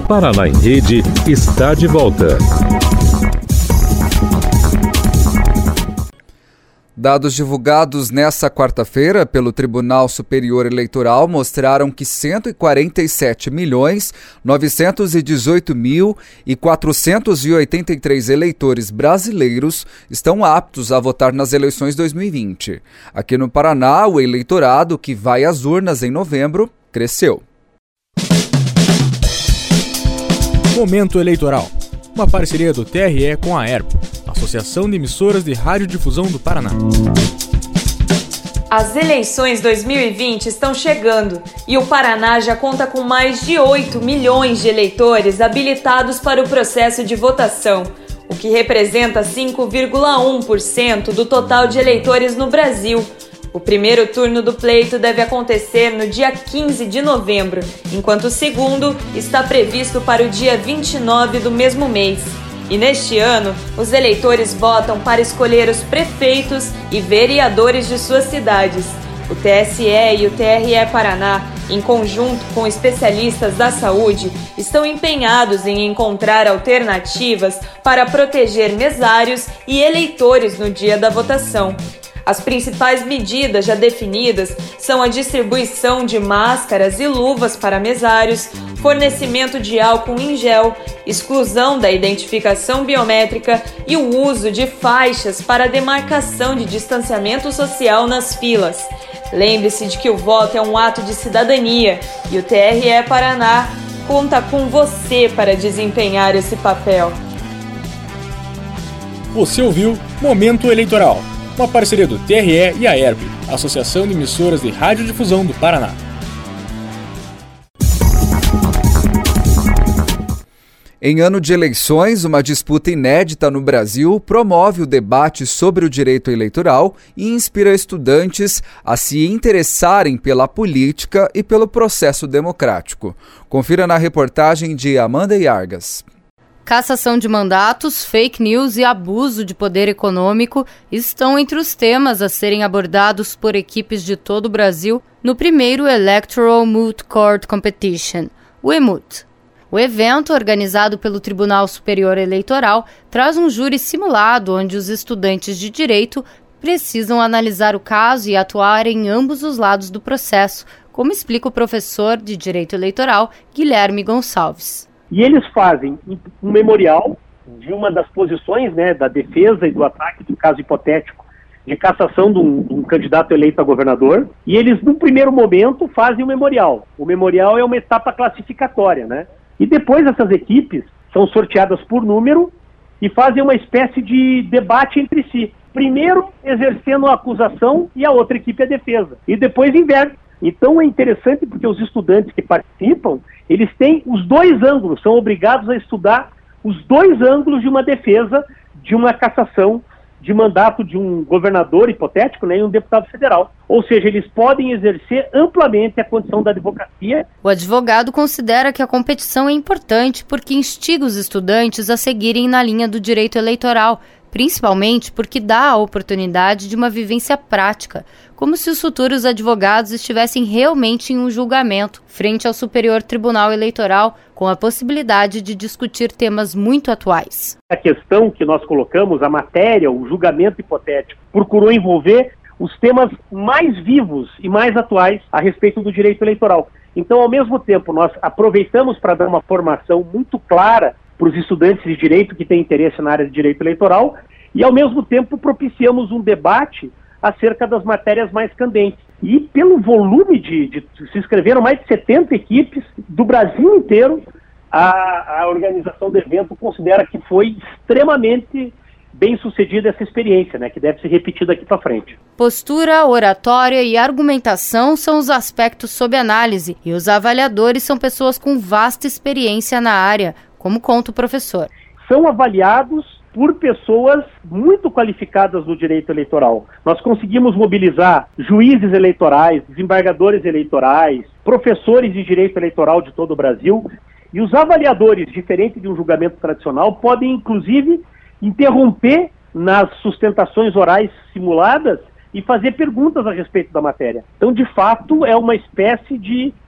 Paraná em Rede está de volta. Dados divulgados nesta quarta-feira pelo Tribunal Superior Eleitoral mostraram que 147.918.483 eleitores brasileiros estão aptos a votar nas eleições 2020. Aqui no Paraná, o eleitorado que vai às urnas em novembro cresceu. Momento Eleitoral, uma parceria do TRE com a ERP, Associação de Emissoras de Radiodifusão do Paraná. As eleições 2020 estão chegando e o Paraná já conta com mais de 8 milhões de eleitores habilitados para o processo de votação, o que representa 5,1% do total de eleitores no Brasil. O primeiro turno do pleito deve acontecer no dia 15 de novembro, enquanto o segundo está previsto para o dia 29 do mesmo mês. E neste ano, os eleitores votam para escolher os prefeitos e vereadores de suas cidades. O TSE e o TRE Paraná, em conjunto com especialistas da saúde, estão empenhados em encontrar alternativas para proteger mesários e eleitores no dia da votação. As principais medidas já definidas são a distribuição de máscaras e luvas para mesários, fornecimento de álcool em gel, exclusão da identificação biométrica e o uso de faixas para demarcação de distanciamento social nas filas. Lembre-se de que o voto é um ato de cidadania e o TRE Paraná conta com você para desempenhar esse papel. Você ouviu Momento Eleitoral, uma parceria do TRE e a ERP, Associação de Emissoras de Radiodifusão do Paraná. Em ano de eleições, uma disputa inédita no Brasil promove o debate sobre o direito eleitoral e inspira estudantes a se interessarem pela política e pelo processo democrático. Confira na reportagem de Amanda Yargas. Cassação de mandatos, fake news e abuso de poder econômico estão entre os temas a serem abordados por equipes de todo o Brasil no primeiro Electoral Moot Court Competition, o EMOOT. O evento, organizado pelo Tribunal Superior Eleitoral, traz um júri simulado onde os estudantes de direito precisam analisar o caso e atuar em ambos os lados do processo, como explica o professor de Direito Eleitoral, Guilherme Gonçalves. E eles fazem um memorial de uma das posições, né, da defesa e do ataque do caso hipotético de cassação de um candidato eleito a governador. E eles, no primeiro momento, fazem o memorial. O memorial é uma etapa classificatória, né? E depois essas equipes são sorteadas por número e fazem uma espécie de debate entre si. Primeiro exercendo a acusação e a outra equipe a defesa. E depois inverte. Então é interessante porque os estudantes que participam, eles têm os dois ângulos, são obrigados a estudar os dois ângulos de uma defesa, de uma cassação de mandato de um governador hipotético, né, e um deputado federal. Ou seja, eles podem exercer amplamente a condição da advocacia. O advogado considera que a competição é importante porque instiga os estudantes a seguirem na linha do direito eleitoral, principalmente porque dá a oportunidade de uma vivência prática, como se os futuros advogados estivessem realmente em um julgamento frente ao Superior Tribunal Eleitoral, com a possibilidade de discutir temas muito atuais. A questão que nós colocamos, a matéria, o julgamento hipotético, procurou envolver os temas mais vivos e mais atuais a respeito do direito eleitoral. Então, ao mesmo tempo, nós aproveitamos para dar uma formação muito clara para os estudantes de direito que têm interesse na área de direito eleitoral e, ao mesmo tempo, propiciamos um debate acerca das matérias mais candentes. E pelo volume se inscreveram mais de 70 equipes do Brasil inteiro, a organização do evento considera que foi extremamente bem sucedida essa experiência, né, que deve ser repetida aqui para frente. Postura, oratória e argumentação são os aspectos sob análise e os avaliadores são pessoas com vasta experiência na área, como conta o professor. São avaliados por pessoas muito qualificadas no direito eleitoral. Nós conseguimos mobilizar juízes eleitorais, desembargadores eleitorais, professores de direito eleitoral de todo o Brasil, e os avaliadores, diferente de um julgamento tradicional, podem inclusive interromper nas sustentações orais simuladas e fazer perguntas a respeito da matéria. Então, de fato, é uma espécie de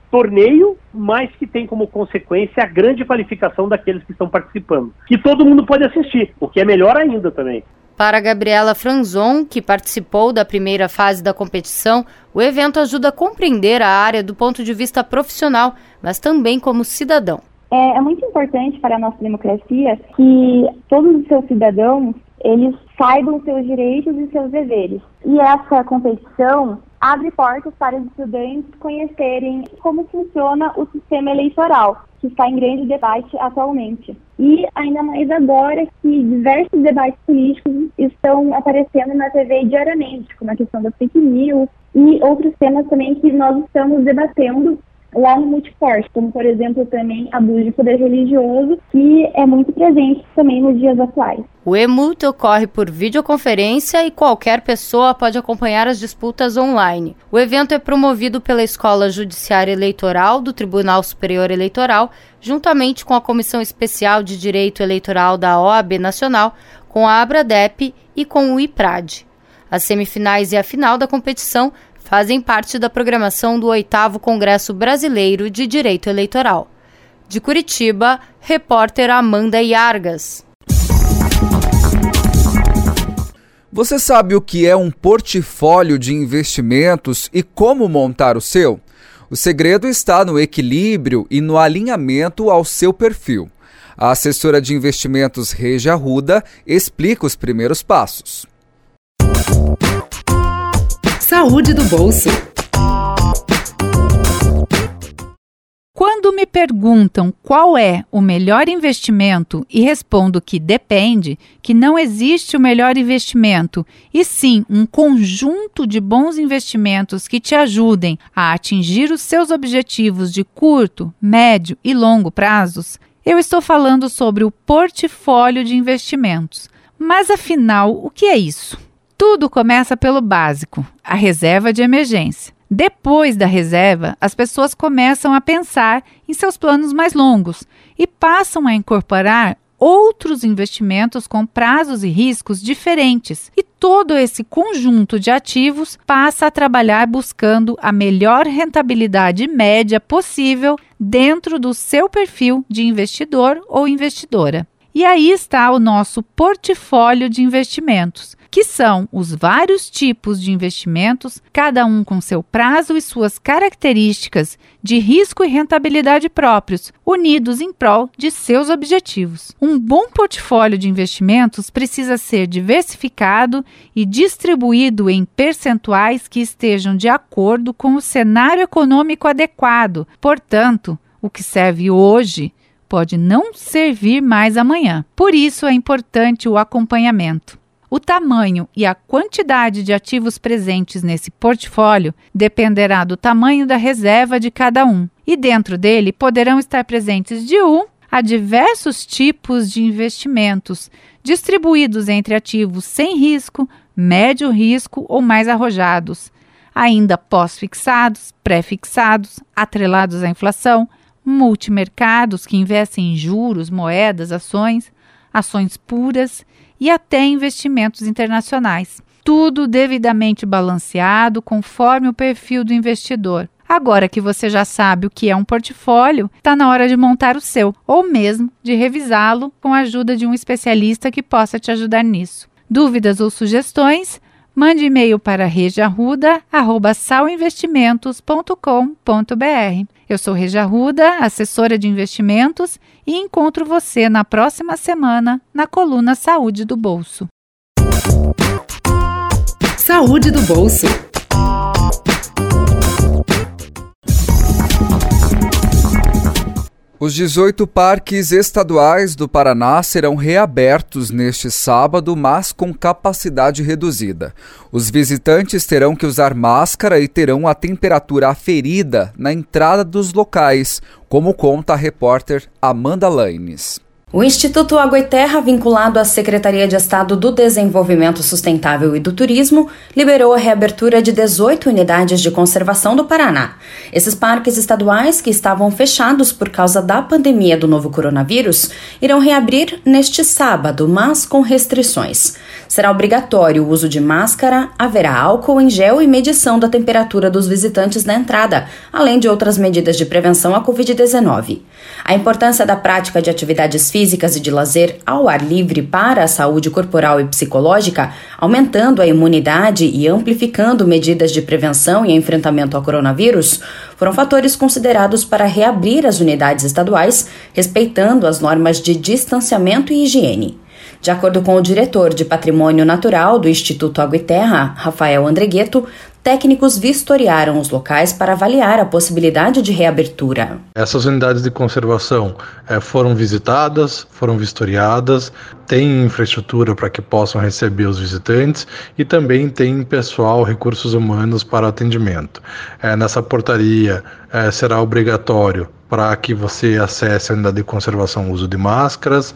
torneio, mas que tem como consequência a grande qualificação daqueles que estão participando. Que todo mundo pode assistir, o que é melhor ainda também. Para Gabriela Franzon, que participou da primeira fase da competição, o evento ajuda a compreender a área do ponto de vista profissional, mas também como cidadão. É muito importante para a nossa democracia que todos os seus cidadãos eles saibam seus direitos e seus deveres. E essa competição abre portas para os estudantes conhecerem como funciona o sistema eleitoral, que está em grande debate atualmente. E ainda mais agora que diversos debates políticos estão aparecendo na TV diariamente, como a questão da fake news e outros temas também que nós estamos debatendo lá no Multiforce, como, por exemplo, também abuso de poder religioso, que é muito presente também nos dias atuais. O EMUT ocorre por videoconferência e qualquer pessoa pode acompanhar as disputas online. O evento é promovido pela Escola Judiciária Eleitoral do Tribunal Superior Eleitoral, juntamente com a Comissão Especial de Direito Eleitoral da OAB Nacional, com a Abradep e com o IPRAD. As semifinais e a final da competição fazem parte da programação do 8º Congresso Brasileiro de Direito Eleitoral. De Curitiba, repórter Amanda Iargas. Você sabe o que é um portfólio de investimentos e como montar o seu? O segredo está no equilíbrio e no alinhamento ao seu perfil. A assessora de investimentos Regia Arruda explica os primeiros passos. Saúde do bolso. Quando me perguntam qual é o melhor investimento e respondo que depende, que não existe o melhor investimento, e sim um conjunto de bons investimentos que te ajudem a atingir os seus objetivos de curto, médio e longo prazos, eu estou falando sobre o portfólio de investimentos. Mas afinal, o que é isso? Tudo começa pelo básico, a reserva de emergência. Depois da reserva, as pessoas começam a pensar em seus planos mais longos e passam a incorporar outros investimentos com prazos e riscos diferentes. E todo esse conjunto de ativos passa a trabalhar buscando a melhor rentabilidade média possível dentro do seu perfil de investidor ou investidora. E aí está o nosso portfólio de investimentos, que são os vários tipos de investimentos, cada um com seu prazo e suas características de risco e rentabilidade próprios, unidos em prol de seus objetivos. Um bom portfólio de investimentos precisa ser diversificado e distribuído em percentuais que estejam de acordo com o cenário econômico adequado. Portanto, o que serve hoje pode não servir mais amanhã. Por isso é importante o acompanhamento. O tamanho e a quantidade de ativos presentes nesse portfólio dependerá do tamanho da reserva de cada um. E dentro dele poderão estar presentes de 1 a diversos tipos de investimentos, distribuídos entre ativos sem risco, médio risco ou mais arrojados, ainda pós-fixados, pré-fixados, atrelados à inflação, multimercados que investem em juros, moedas, ações puras e até investimentos internacionais. Tudo devidamente balanceado conforme o perfil do investidor. Agora que você já sabe o que é um portfólio, está na hora de montar o seu, ou mesmo de revisá-lo com a ajuda de um especialista que possa te ajudar nisso. Dúvidas ou sugestões? Mande e-mail para regiarruda@sauinvestimentos.com.br. Eu sou Regia Arruda, assessora de investimentos, e encontro você na próxima semana na coluna Saúde do Bolso. Saúde do Bolso. Os 18 parques estaduais do Paraná serão reabertos neste sábado, mas com capacidade reduzida. Os visitantes terão que usar máscara e terão a temperatura aferida na entrada dos locais, como conta a repórter Amanda Laines. O Instituto Água e Terra, vinculado à Secretaria de Estado do Desenvolvimento Sustentável e do Turismo, liberou a reabertura de 18 unidades de conservação do Paraná. Esses parques estaduais, que estavam fechados por causa da pandemia do novo coronavírus, irão reabrir neste sábado, mas com restrições. Será obrigatório o uso de máscara, haverá álcool em gel e medição da temperatura dos visitantes na entrada, além de outras medidas de prevenção à Covid-19. A importância da prática de atividades físicas e de lazer ao ar livre para a saúde corporal e psicológica, aumentando a imunidade e amplificando medidas de prevenção e enfrentamento ao coronavírus, foram fatores considerados para reabrir as unidades estaduais, respeitando as normas de distanciamento e higiene. De acordo com o diretor de Patrimônio Natural do Instituto Água e Terra, Rafael Andregueto, técnicos vistoriaram os locais para avaliar a possibilidade de reabertura. Essas unidades de conservação foram visitadas, foram vistoriadas, tem infraestrutura para que possam receber os visitantes e também tem pessoal, recursos humanos para atendimento. Nessa portaria será obrigatório para que você acesse a unidade de conservação o uso de máscaras,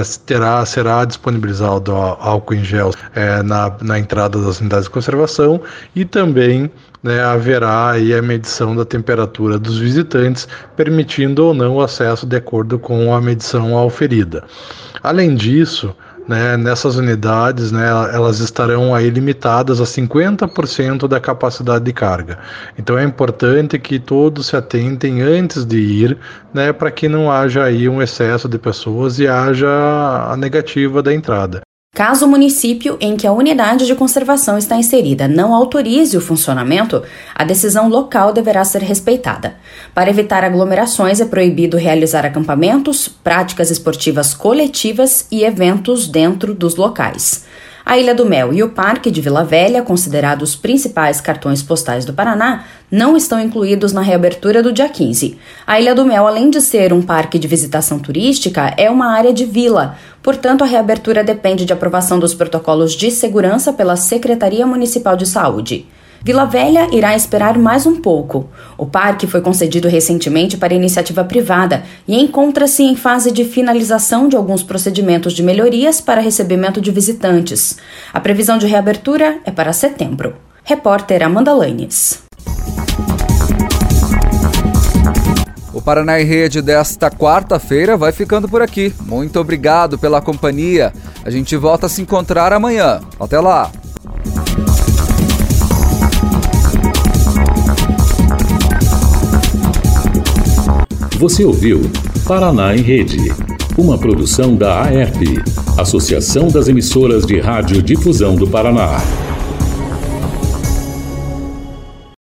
será disponibilizado álcool em gel na entrada das unidades de conservação e também haverá aí a medição da temperatura dos visitantes, permitindo ou não o acesso de acordo com a medição auferida. Além disso, nessas unidades, elas estarão aí limitadas a 50% da capacidade de carga. Então é importante que todos se atentem antes de ir, para que não haja aí um excesso de pessoas e haja a negativa da entrada. Caso o município em que a unidade de conservação está inserida não autorize o funcionamento, a decisão local deverá ser respeitada. Para evitar aglomerações, é proibido realizar acampamentos, práticas esportivas coletivas e eventos dentro dos locais. A Ilha do Mel e o Parque de Vila Velha, considerados os principais cartões postais do Paraná, não estão incluídos na reabertura do dia 15. A Ilha do Mel, além de ser um parque de visitação turística, é uma área de vila. Portanto, a reabertura depende de aprovação dos protocolos de segurança pela Secretaria Municipal de Saúde. Vila Velha irá esperar mais um pouco. O parque foi concedido recentemente para iniciativa privada e encontra-se em fase de finalização de alguns procedimentos de melhorias para recebimento de visitantes. A previsão de reabertura é para setembro. Repórter Amanda Lanes. O Paraná em Rede desta quarta-feira vai ficando por aqui. Muito obrigado pela companhia. A gente volta a se encontrar amanhã. Até lá! Você ouviu Paraná em Rede, uma produção da AERP, Associação das Emissoras de Rádio Difusão do Paraná.